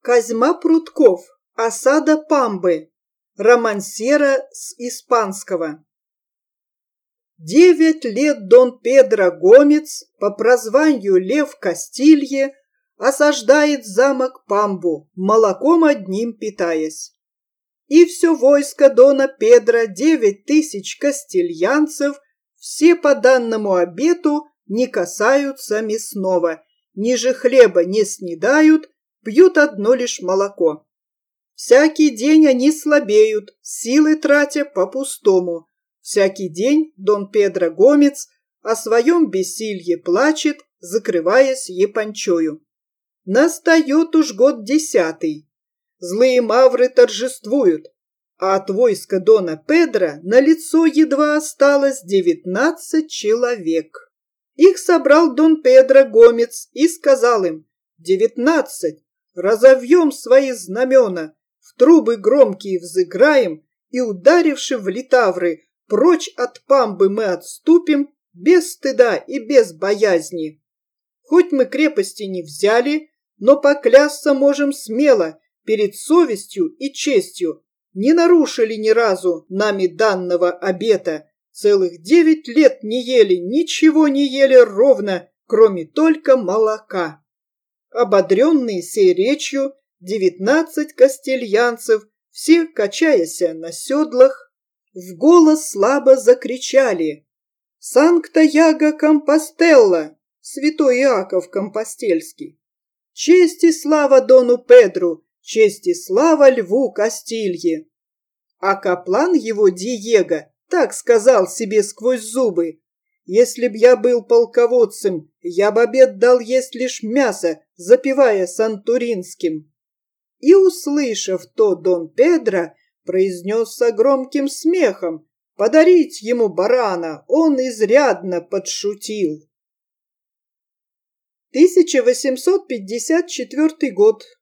Козьма Прутков. Осада Памбы. Романсера с испанского. 9 лет Дон Педро Гомец, по прозванию Лев Кастилье, осаждает замок Памбу, молоком одним питаясь. И все войско Дона Педро, 9000 кастильянцев, все по данному обету не касаются мясного, ниже хлеба не снедают, пьют одно лишь молоко. Всякий день они слабеют, силы тратя по-пустому. Всякий день Дон Педро Гомец о своем бессилье плачет, закрываясь япончою. Настает уж год 10. Злые мавры торжествуют, а от войска Дона Педро на лицо едва осталось 19 человек. Их собрал Дон Педро Гомец и сказал им: 19, разовьем свои знамена, в трубы громкие взыграем, и, ударивши в литавры, прочь от Памбы мы отступим без стыда и без боязни. Хоть мы крепости не взяли, но поклясться можем смело перед совестью и честью. Не нарушили ни разу нами данного обета. Целых 9 лет не ели, ничего не ели ровно, кроме только молока. Ободренные сей речью, 19 кастильянцев, все, качаясь на седлах, в голос слабо закричали: «Санкта-Яго Компостелла, святой Иаков Компостельский! Честь и слава Дону Педру, честь и слава Льву Кастилье!» А каплан его Диего так сказал себе сквозь зубы: «Если б я был полководцем, я б обед дал есть лишь мясо, запивая сантуринским». И, услышав то, Дон Педро произнес со громким смехом: «Подарить ему барана, он изрядно подшутил». 1854 год.